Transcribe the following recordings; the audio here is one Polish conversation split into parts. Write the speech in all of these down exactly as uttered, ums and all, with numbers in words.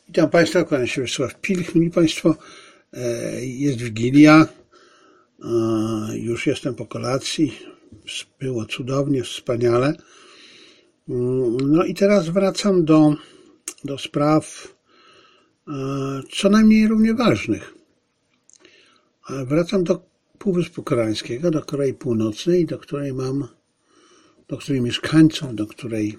Witam Państwa, kłaniam się Wiesław Pilch. Mili Państwo, jest Wigilia, już jestem po kolacji, było cudownie, wspaniale. No i teraz wracam do, do spraw co najmniej równie ważnych. Wracam do Półwyspu Koreańskiego, do Korei Północnej, do której mam, do której mieszkańców, do której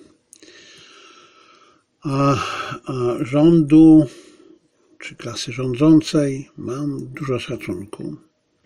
a, a rządu czy klasy rządzącej mam dużo szacunku.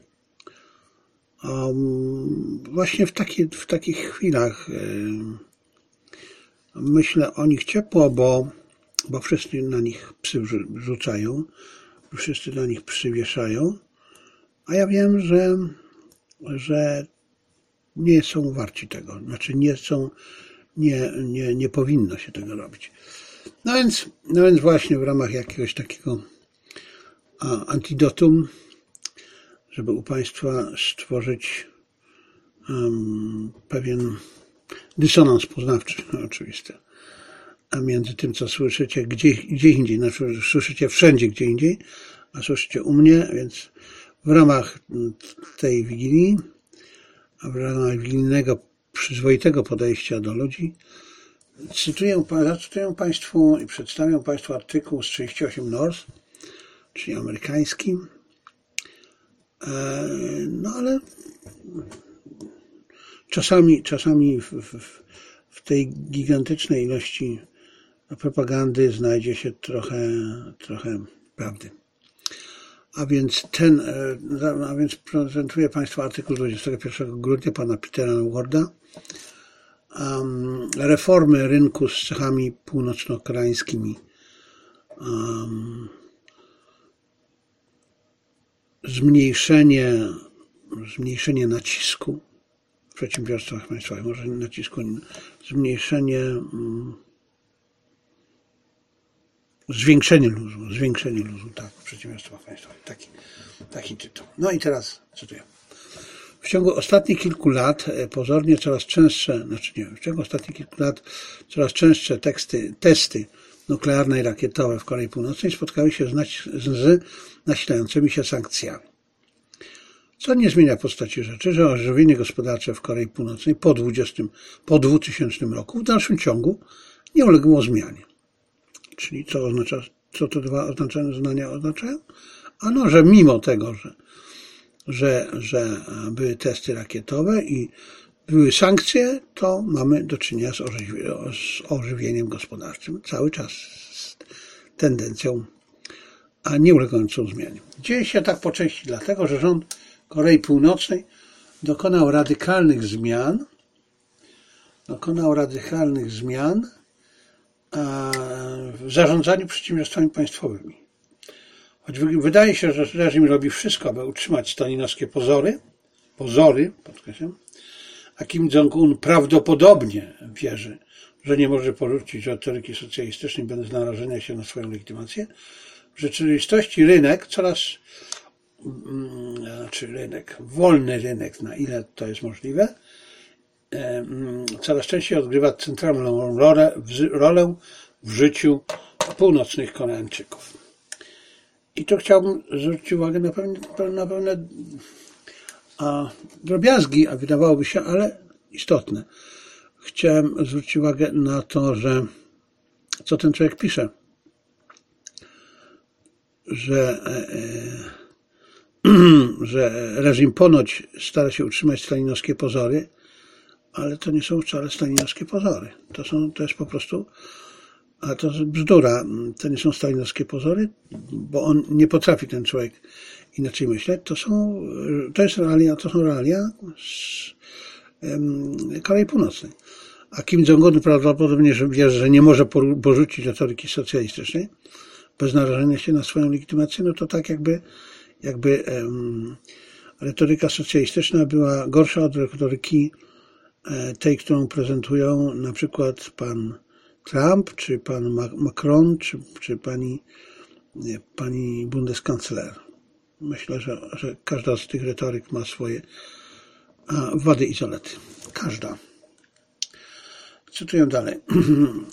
Um, właśnie w, taki, w takich chwilach y, myślę o nich ciepło, bo, bo wszyscy na nich psy rzucają, wszyscy na nich psy wieszają, a ja wiem, że, że nie są warci tego, znaczy nie są, nie, nie, nie powinno się tego robić. No więc, no więc właśnie w ramach jakiegoś takiego a, antidotum, żeby u Państwa stworzyć um, pewien dysonans poznawczy, no, oczywiste, a między tym, co słyszycie gdzie, gdzie indziej, znaczy słyszycie wszędzie gdzie indziej, a słyszycie u mnie, więc w ramach tej Wigilii, a w ramach wigilijnego, przyzwoitego podejścia do ludzi, Cytuję, zacytuję Państwu i przedstawię Państwu artykuł z trzydzieści osiem North, czyli amerykański. No ale czasami, czasami w, w, w tej gigantycznej ilości propagandy znajdzie się trochę, trochę prawdy. A więc ten, a więc prezentuję Państwu artykuł dwudziestego pierwszego grudnia pana Petera Warda. Um, reformy rynku z cechami północno-koreańskimi, um, zmniejszenie, zmniejszenie nacisku w przedsiębiorstwach państwowych, może nacisku, zmniejszenie, um, zwiększenie luzu, zwiększenie luzu, tak, w przedsiębiorstwach państwowych, taki, taki tytuł. No i teraz cytuję. W ciągu ostatnich kilku lat pozornie coraz częstsze, znaczy nie, w ciągu ostatnich kilku lat coraz częstsze teksty, testy nuklearne i rakietowe w Korei Północnej spotkały się z, z nasilającymi się sankcjami. Co nie zmienia postaci rzeczy, że ożywienie gospodarcze w Korei Północnej po, dwudziestym, po dwutysięcznym roku w dalszym ciągu nie uległo zmianie. Czyli co oznacza, co te dwa oznaczenia oznaczają? Ano, że mimo tego, że Że, że były testy rakietowe i były sankcje, to mamy do czynienia z, orzywi z ożywieniem gospodarczym. Cały czas z tendencją, a nie ulegającą zmianie. Dzieje się tak po części dlatego, że rząd Korei Północnej dokonał radykalnych zmian, dokonał radykalnych zmian w zarządzaniu przedsiębiorstwami państwowymi. Choć wydaje się, że reżim robi wszystko, aby utrzymać stalinowskie pozory, pozory, podkreślam, a Kim Jong-un prawdopodobnie wierzy, że nie może porzucić retoryki socjalistycznej bez narażenia się na swoją legitymację. W rzeczywistości rynek coraz, znaczy rynek, wolny rynek, na ile to jest możliwe, coraz częściej odgrywa centralną rolę w, rolę w życiu północnych Koreańczyków. I to chciałbym zwrócić uwagę na pewne, na pewne a, drobiazgi, a wydawałoby się, ale istotne. Chciałem zwrócić uwagę na to, że co ten człowiek pisze, że, e, że reżim ponoć stara się utrzymać stalinowskie pozory, ale to nie są wcale stalinowskie pozory. To są, to jest po prostu A to jest bzdura, to nie są stalinowskie pozory, bo on nie potrafi, ten człowiek, inaczej myśleć. To są, to jest realia, to są realia z um, Korei Północnej. A Kim Jong-un prawdopodobnie wierzy, że nie może porzucić retoryki socjalistycznej bez narażenia się na swoją legitymację, no to tak jakby, jakby um, retoryka socjalistyczna była gorsza od retoryki tej, którą prezentują na przykład pan Trump, czy pan Macron, czy, czy pani, nie, pani Bundeskancler. Myślę, że, że każda z tych retoryk ma swoje a, wady i zalety. Każda. Cytuję dalej. W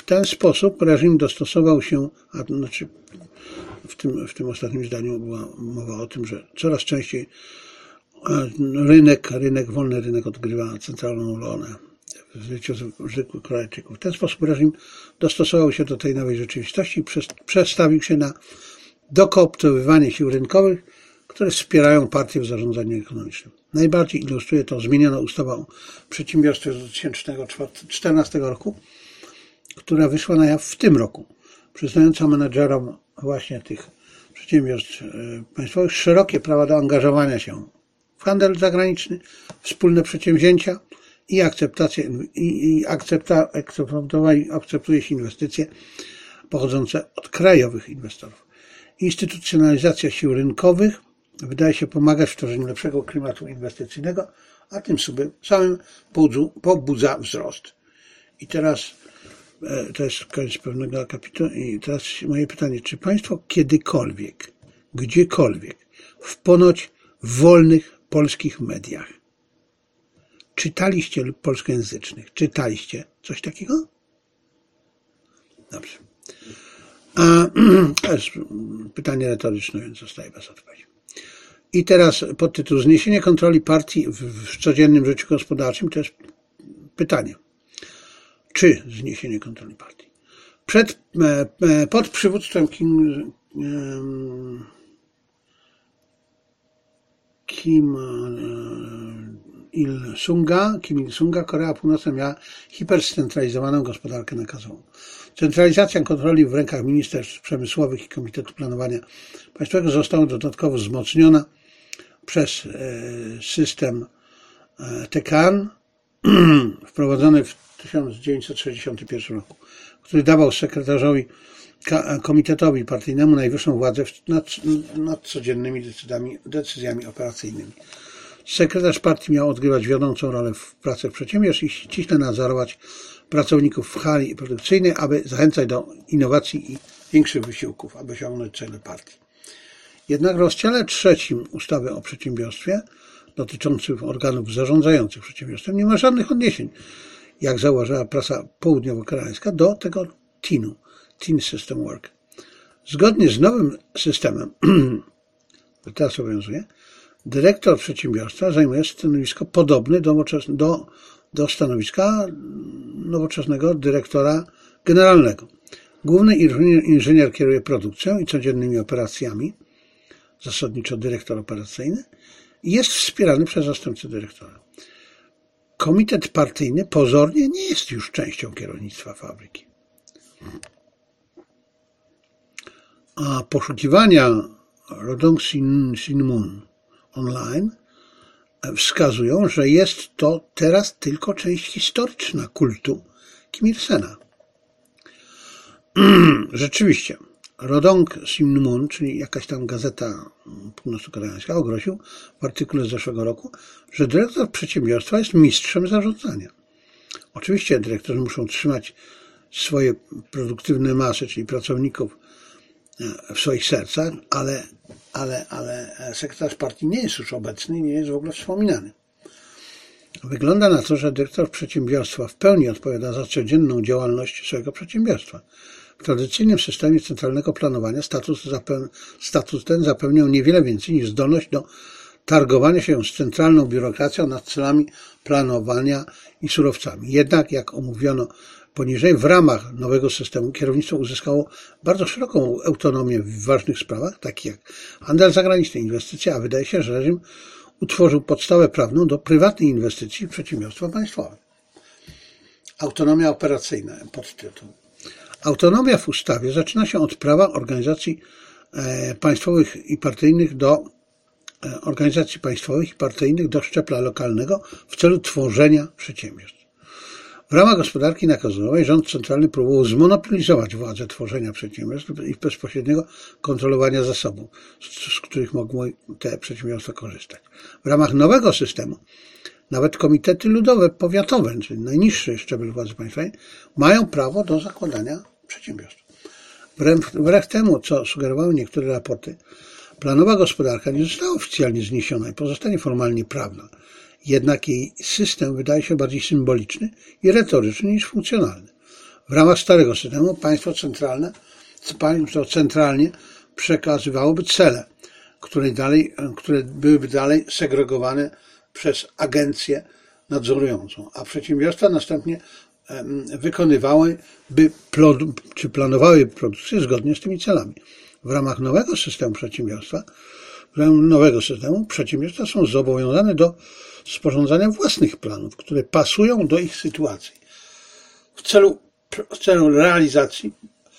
ten sposób reżim dostosował się, a znaczy w tym, w tym ostatnim zdaniu była mowa o tym, że coraz częściej rynek, rynek, wolny rynek odgrywa centralną rolę w życiu zwykłych Korejczyków. W ten sposób reżim dostosował się do tej nowej rzeczywistości i przestawił się na dokooptowywanie sił rynkowych, które wspierają partię w zarządzaniu ekonomicznym. Najbardziej ilustruje to zmieniona ustawa o przedsiębiorstwie z dwa tysiące czternastego roku, która wyszła na jaw w tym roku, przyznająca menedżerom właśnie tych przedsiębiorstw państwowych szerokie prawa do angażowania się w handel zagraniczny, wspólne przedsięwzięcia i akceptację, i, i akcepta, akceptuje się inwestycje pochodzące od krajowych inwestorów. Instytucjonalizacja sił rynkowych wydaje się pomagać w tworzeniu lepszego klimatu inwestycyjnego, a tym samym pobudza wzrost. I teraz to jest koniec pewnego akapitu i teraz moje pytanie, czy Państwo kiedykolwiek, gdziekolwiek, w ponoć wolnych polskich mediach czytaliście lub polskojęzycznych, czytaliście coś takiego? Dobrze. A, to jest pytanie retoryczne, więc zostaje bez odpowiedzi. I teraz podtytuł Zniesienie kontroli partii w, w codziennym życiu gospodarczym to jest pytanie. Czy zniesienie kontroli partii? Przed, pod przywództwem Kim, Kim Il-sunga, Kim Il-sunga, Korea Północna miała hiperscentralizowaną gospodarkę nakazową. Centralizacja kontroli w rękach ministerstw przemysłowych i Komitetu Planowania Państwowego została dodatkowo wzmocniona przez system T K N wprowadzony w tysiąc dziewięćset sześćdziesiątym pierwszym roku, który dawał sekretarzowi komitetowi partyjnemu najwyższą władzę nad, nad codziennymi decyzjami, decyzjami operacyjnymi. Sekretarz partii miał odgrywać wiodącą rolę w pracach przedsiębiorstw i ściśle nadzorować pracowników w hali produkcyjnej, aby zachęcać do innowacji i większych wysiłków, aby osiągnąć cele partii. Jednak w rozdziale trzecim ustawy o przedsiębiorstwie dotyczącym organów zarządzających przedsiębiorstwem nie ma żadnych odniesień, jak zauważyła prasa południowo-koreańska, do tego T I N-u, Teen System Work. Zgodnie z nowym systemem, który teraz obowiązuje, dyrektor przedsiębiorstwa zajmuje stanowisko podobne do, do, do stanowiska nowoczesnego dyrektora generalnego. Główny inżynier kieruje produkcją i codziennymi operacjami, zasadniczo dyrektor operacyjny, i jest wspierany przez zastępcę dyrektora. Komitet partyjny pozornie nie jest już częścią kierownictwa fabryki. A poszukiwania Rodong Sinmun online wskazują, że jest to teraz tylko część historyczna kultu Kim Il-sena. Rzeczywiście, Rodong Sinmun, czyli jakaś tam gazeta północno-koreańska, ogłosił w artykule z zeszłego roku, że dyrektor przedsiębiorstwa jest mistrzem zarządzania. Oczywiście dyrektorzy muszą trzymać swoje produktywne masy, czyli pracowników, w swoich sercach, ale, ale, ale sekretarz partii nie jest już obecny i nie jest w ogóle wspominany. Wygląda na to, że dyrektor przedsiębiorstwa w pełni odpowiada za codzienną działalność swojego przedsiębiorstwa. W tradycyjnym systemie centralnego planowania status, zapeł- status ten zapewniał niewiele więcej niż zdolność do targowania się z centralną biurokracją nad celami planowania i surowcami. Jednak, jak omówiono poniżej, w ramach nowego systemu kierownictwo uzyskało bardzo szeroką autonomię w ważnych sprawach, takich jak handel zagraniczny, inwestycje, a wydaje się, że reżim utworzył podstawę prawną do prywatnej inwestycji w przedsiębiorstwa państwowe. Autonomia operacyjna, podtytuł. Autonomia w ustawie zaczyna się od prawa organizacji państwowych i partyjnych do organizacji państwowych i partyjnych do szczebla lokalnego w celu tworzenia przedsiębiorstw. W ramach gospodarki nakazowej rząd centralny próbował zmonopolizować władzę tworzenia przedsiębiorstw i bezpośredniego kontrolowania zasobów, z których mogły te przedsiębiorstwa korzystać. W ramach nowego systemu nawet komitety ludowe, powiatowe, czyli najniższy szczebel władzy państwowej, mają prawo do zakładania przedsiębiorstw. Wbrew temu, co sugerowały niektóre raporty, planowa gospodarka nie została oficjalnie zniesiona i pozostanie formalnie prawna. Jednak jej system wydaje się bardziej symboliczny i retoryczny niż funkcjonalny. W ramach starego systemu państwo centralne, państwo centralnie przekazywałoby cele, które, dalej, które byłyby dalej segregowane przez agencję nadzorującą, a przedsiębiorstwa następnie wykonywały by, czy planowały produkcję zgodnie z tymi celami. W ramach nowego systemu przedsiębiorstwa, w ramach nowego systemu przedsiębiorstwa są zobowiązane do sporządzania własnych planów, które pasują do ich sytuacji w celu, w celu realizacji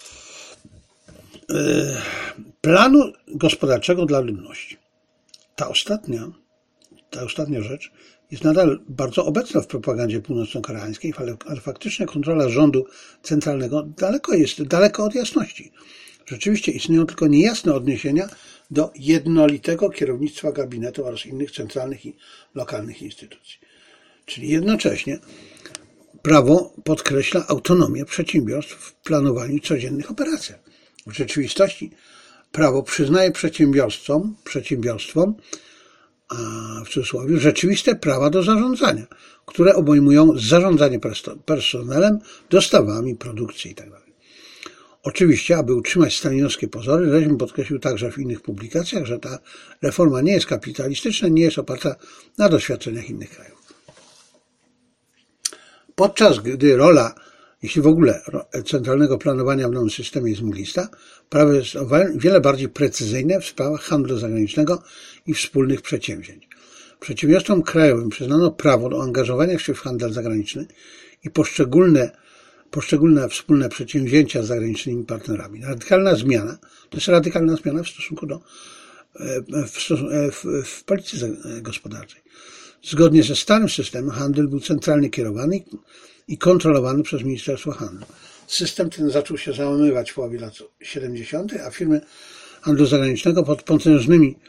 planu gospodarczego dla ludności. Ta ostatnia, ta ostatnia rzecz jest nadal bardzo obecna w propagandzie północno-koreańskiej, ale, ale faktycznie kontrola rządu centralnego daleko jest, daleko od jasności. Rzeczywiście istnieją tylko niejasne odniesienia do jednolitego kierownictwa gabinetu oraz innych centralnych i lokalnych instytucji. Czyli jednocześnie prawo podkreśla autonomię przedsiębiorstw w planowaniu codziennych operacji. W rzeczywistości prawo przyznaje przedsiębiorstwom, przedsiębiorstwom a w cudzysłowie, rzeczywiste prawa do zarządzania, które obejmują zarządzanie personelem, dostawami, produkcji itd. Oczywiście, aby utrzymać stalinowskie pozory, reżim podkreślił także w innych publikacjach, że ta reforma nie jest kapitalistyczna, nie jest oparta na doświadczeniach innych krajów. Podczas gdy rola, jeśli w ogóle, centralnego planowania w nowym systemie jest mglista, prawo jest o wiele bardziej precyzyjne w sprawach handlu zagranicznego i wspólnych przedsięwzięć. Przedsiębiorstwom krajowym przyznano prawo do angażowania się w handel zagraniczny i poszczególne, poszczególne wspólne przedsięwzięcia z zagranicznymi partnerami. Radykalna zmiana, to jest radykalna zmiana w stosunku do w, w, w polityce gospodarczej. Zgodnie ze starym systemem handel był centralnie kierowany i kontrolowany przez Ministerstwo Handlu. System ten zaczął się załamywać w połowie lat siedemdziesiątych, a firmy handlu zagranicznego pod potężnymi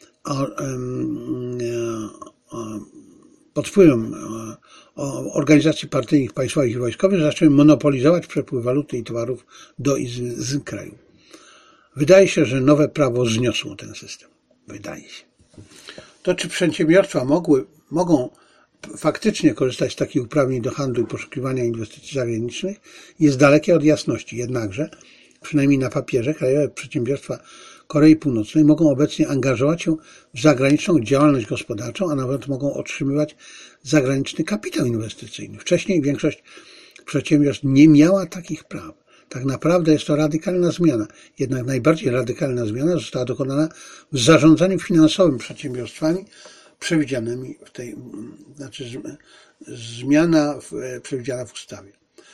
pod wpływem organizacji partyjnych, państwowych i wojskowych zaczęły monopolizować przepływ waluty i towarów do i z, z kraju. Wydaje się, że nowe prawo zniosło ten system. Wydaje się. To, czy przedsiębiorstwa mogły, mogą faktycznie korzystać z takich uprawnień do handlu i poszukiwania inwestycji zagranicznych, jest dalekie od jasności. Jednakże, przynajmniej na papierze, krajowe przedsiębiorstwa Korei Północnej mogą obecnie angażować się w zagraniczną działalność gospodarczą, a nawet mogą otrzymywać zagraniczny kapitał inwestycyjny. Wcześniej większość przedsiębiorstw nie miała takich praw. Tak naprawdę jest to radykalna zmiana. Jednak najbardziej radykalna zmiana została dokonana w zarządzaniu finansowym przedsiębiorstwami przewidzianymi w tej, znaczy zmiana w, przewidziana w ustawie.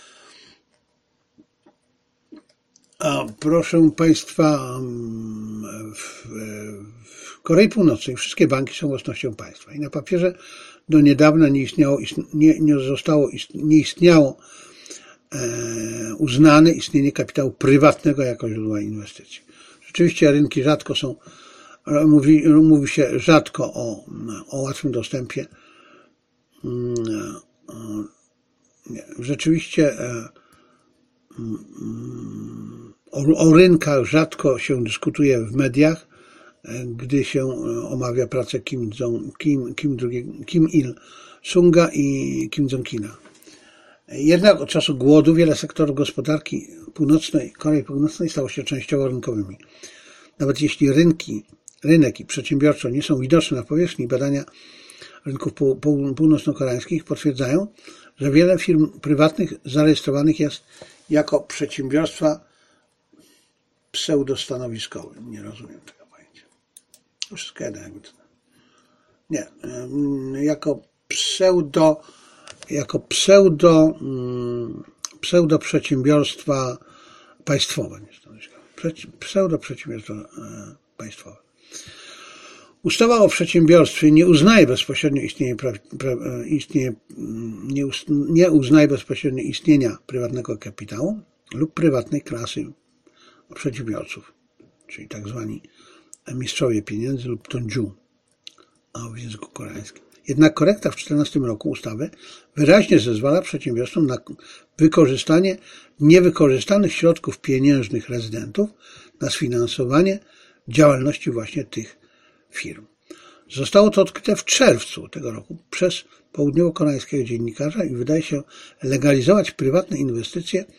A proszę Państwa, w, w Korei Północnej wszystkie banki są własnością państwa i na papierze do niedawna nie istniało, nie, nie zostało, nie istniało e, uznane istnienie kapitału prywatnego jako źródła inwestycji. Rzeczywiście rynki rzadko są, mówi, mówi się rzadko o, o łatwym dostępie. Nie, rzeczywiście o, o rynkach rzadko się dyskutuje w mediach, gdy się omawia pracę Kim, Jong, Kim, Kim, Kim Il-sunga i Kim Jong-kina. Jednak od czasu głodu wiele sektorów gospodarki północnej, Korei Północnej stało się częściowo rynkowymi. Nawet jeśli rynki, rynek i przedsiębiorstwo nie są widoczne na powierzchni, badania rynków pół, pół, północno-koreańskich potwierdzają, że wiele firm prywatnych zarejestrowanych jest jako przedsiębiorstwa pseudostanowiskowe. Nie rozumiem tego pojęcia. Wszystko jedno jakby to. Nie. Jako pseudo, jako pseudo, pseudo przedsiębiorstwa państwowe. Pseudo przedsiębiorstwa państwowe. Ustawa o przedsiębiorstwie nie uznaje bezpośrednio istnienia, istnieje, nie, nie uznaje bezpośrednio istnienia prywatnego kapitału lub prywatnej klasy przedsiębiorców, czyli tak zwani mistrzowie pieniędzy lub tonju w języku koreańskim. Jednak korekta w czternastym roku ustawy wyraźnie zezwala przedsiębiorstwom na wykorzystanie niewykorzystanych środków pieniężnych rezydentów na sfinansowanie działalności właśnie tych firm. Zostało to odkryte w czerwcu tego roku przez południowo-koreańskiego dziennikarza i wydaje się legalizować prywatne inwestycje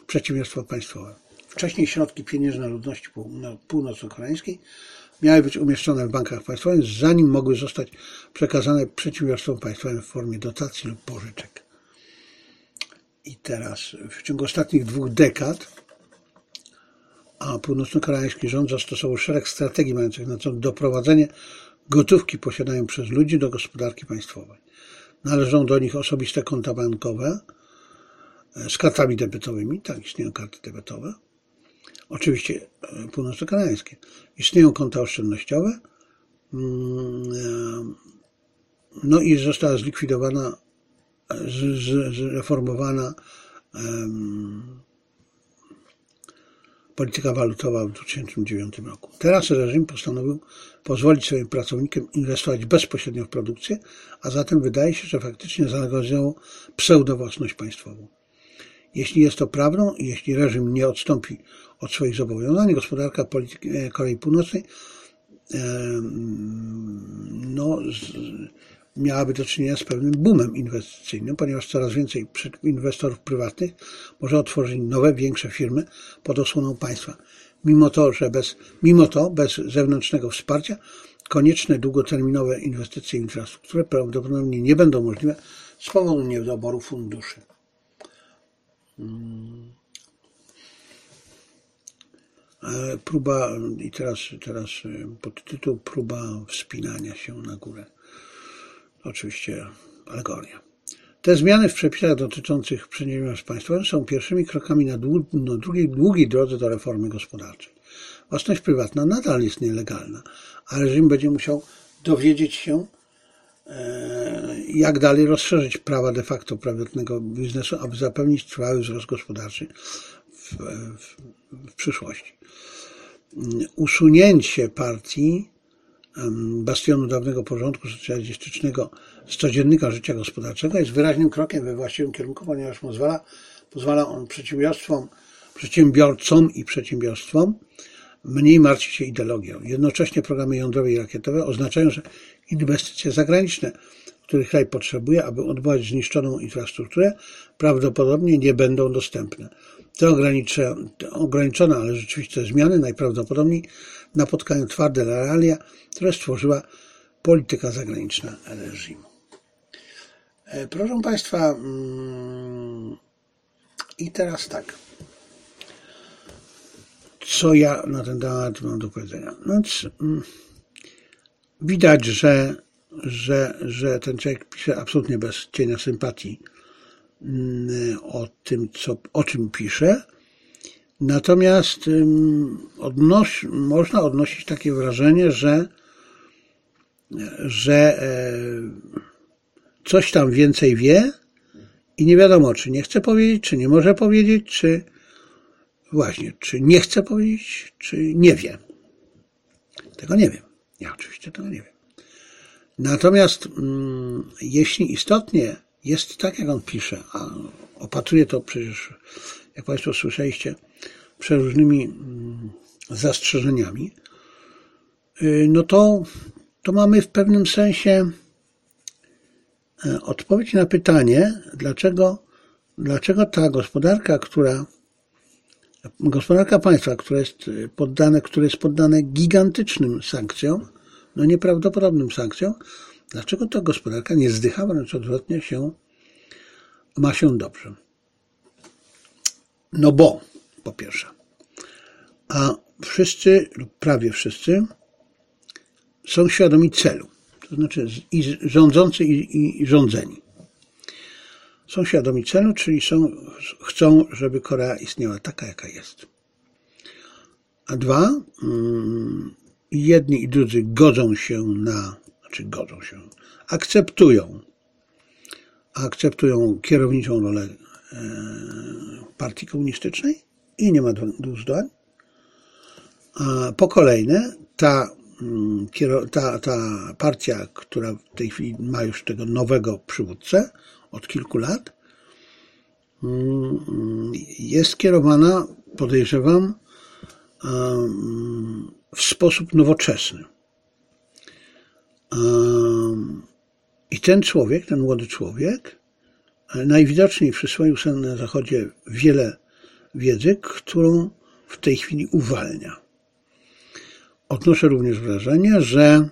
przedsiębiorstwa państwowe. Wcześniej środki pieniężne ludności północno-koreańskiej miały być umieszczone w bankach państwowych, zanim mogły zostać przekazane przedsiębiorstwom państwowym w formie dotacji lub pożyczek. I teraz w ciągu ostatnich dwóch dekad a północno-koreański rząd zastosował szereg strategii mających na celu doprowadzenie gotówki posiadanej przez ludzi do gospodarki państwowej. Należą do nich osobiste konta bankowe z kartami debetowymi, tak, istnieją karty debetowe, oczywiście północno-koreańskie. Istnieją konta oszczędnościowe, no i została zlikwidowana, zreformowana polityka walutowa w dwa tysiące dziewiątym roku. Teraz reżim postanowił pozwolić swoim pracownikom inwestować bezpośrednio w produkcję, a zatem wydaje się, że faktycznie zalegalizował pseudowłasność państwową. Jeśli jest to prawdą i jeśli reżim nie odstąpi od swoich zobowiązań, gospodarka Korei Północnej no, miałaby do czynienia z pewnym boomem inwestycyjnym, ponieważ coraz więcej inwestorów prywatnych może otworzyć nowe, większe firmy pod osłoną państwa. Mimo to, że bez, mimo to, bez zewnętrznego wsparcia konieczne długoterminowe inwestycje w infrastrukturę prawdopodobnie nie będą możliwe z powodu niedoboru funduszy. Próba, i teraz, teraz podtytuł próba wspinania się na górę. Oczywiście alegoria. Te zmiany w przepisach dotyczących przedsiębiorstw państwowych są pierwszymi krokami na długiej, długiej drodze do reformy gospodarczej. Własność prywatna nadal jest nielegalna, a reżim będzie musiał dowiedzieć się, jak dalej rozszerzyć prawa de facto prywatnego biznesu, aby zapewnić trwały wzrost gospodarczy w, w, w przyszłości. Usunięcie partii bastionu dawnego porządku socjalistycznego z codziennika życia gospodarczego jest wyraźnym krokiem we właściwym kierunku, ponieważ pozwala, pozwala on przedsiębiorstwom, przedsiębiorcom i przedsiębiorstwom mniej martwić się ideologią. Jednocześnie programy jądrowe i rakietowe oznaczają, że inwestycje zagraniczne, których kraj potrzebuje, aby odbudować zniszczoną infrastrukturę, prawdopodobnie nie będą dostępne. Te ograniczone, ale rzeczywiste zmiany najprawdopodobniej napotkają twarde realia, które stworzyła polityka zagraniczna reżimu. Proszę Państwa, i teraz tak. Co ja na ten temat mam do powiedzenia? No, widać, że, że, że ten człowiek pisze absolutnie bez cienia sympatii o tym, co, o czym pisze. Natomiast odnoś, można odnosić takie wrażenie, że, że coś tam więcej wie i nie wiadomo, czy nie chce powiedzieć, czy nie może powiedzieć, czy właśnie, czy nie chce powiedzieć, czy nie wie. Tego nie wiem. Ja oczywiście tego nie wiem. Natomiast mm, jeśli istotnie jest tak, jak on pisze, a opatruje to przecież, jak Państwo słyszeliście, przeróżnymi mm, zastrzeżeniami, yy, no to, to mamy w pewnym sensie yy, odpowiedź na pytanie, dlaczego, dlaczego ta gospodarka, która Gospodarka państwa, które jest poddane, które jest poddane gigantycznym sankcjom, no nieprawdopodobnym sankcjom, dlaczego ta gospodarka nie zdycha, wręcz odwrotnie się, ma się dobrze? No bo, po pierwsze, a wszyscy, lub prawie wszyscy, są świadomi celu, to znaczy i rządzący, i, i rządzeni. Są świadomi celu, czyli są, chcą, żeby Korea istniała taka, jaka jest. A dwa, jedni i drudzy godzą się na, znaczy godzą się, akceptują, akceptują kierowniczą rolę partii komunistycznej i nie ma dwóch zdań. A po kolejne, ta, ta, ta partia, która w tej chwili ma już tego nowego przywódcę, od kilku lat, jest kierowana, podejrzewam, w sposób nowoczesny. I ten człowiek, ten młody człowiek, najwidoczniej przyswoił sobie na Zachodzie wiele wiedzy, którą w tej chwili uwalnia. Odnoszę również wrażenie, że,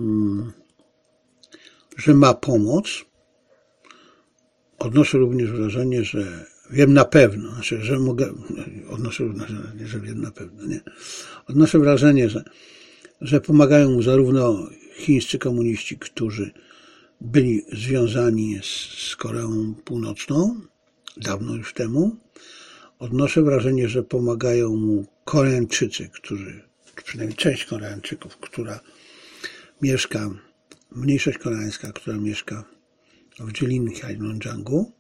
że ma pomoc. Odnoszę również wrażenie, że wiem na pewno, znaczy, że mogę, odnoszę wrażenie, że wiem na pewno, nie. Odnoszę wrażenie, że, że pomagają mu zarówno chińscy komuniści, którzy byli związani z, z Koreą Północną, dawno już temu. Odnoszę wrażenie, że pomagają mu Koreańczycy, którzy, przynajmniej część Koreańczyków, która mieszka, mniejszość koreańska, która mieszka w dzielinie Heilongjiangu.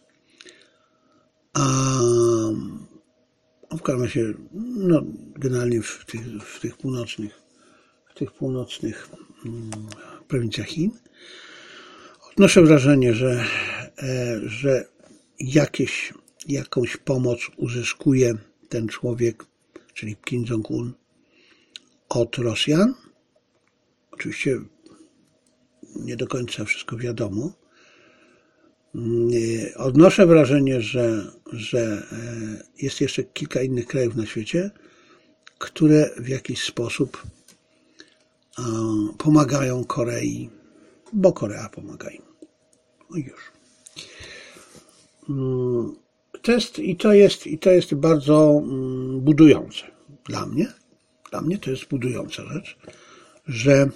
A w każdym razie, no, generalnie w tych, w tych północnych, w tych północnych mm, prowincjach Chin. Odnoszę wrażenie, że, że jakieś, jakąś pomoc uzyskuje ten człowiek, czyli Kim Jong-un, od Rosjan. Oczywiście nie do końca wszystko wiadomo. Odnoszę wrażenie, że, że jest jeszcze kilka innych krajów na świecie, które w jakiś sposób pomagają Korei, bo Korea pomaga im. No już. To jest, i, to jest, I to jest bardzo budujące dla mnie. Dla mnie to jest budująca rzecz, że,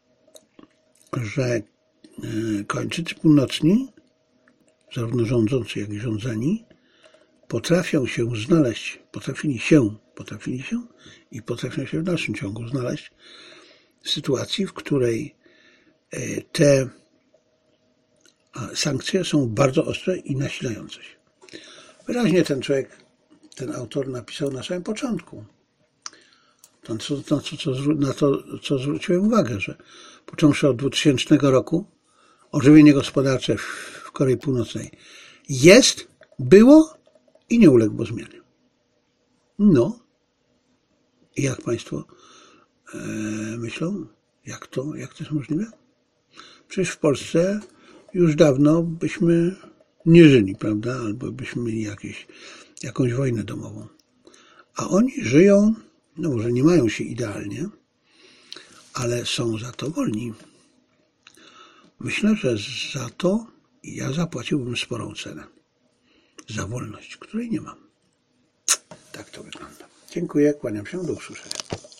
że Koreańczycy Północni, zarówno rządzący, jak i rządzeni, potrafią się znaleźć, potrafili się, potrafili się i potrafią się w dalszym ciągu znaleźć w sytuacji, w której te sankcje są bardzo ostre i nasilające się. Wyraźnie ten człowiek, ten autor napisał na samym początku, to, to, to, co, na to, co zwróciłem uwagę, że począwszy od dwutysięcznego roku ożywienie gospodarcze w Korei Północnej jest, było i nie uległo zmianie. No. I jak Państwo e, myślą? Jak to, jak to jest możliwe? Przecież w Polsce już dawno byśmy nie żyli, prawda? Albo byśmy mieli jakieś, jakąś wojnę domową. A oni żyją, no może nie mają się idealnie, ale są za to wolni. Myślę, że za to ja zapłaciłbym sporą cenę. Za wolność, której nie mam. Tak to wygląda. Dziękuję, kłaniam się, do usłyszenia.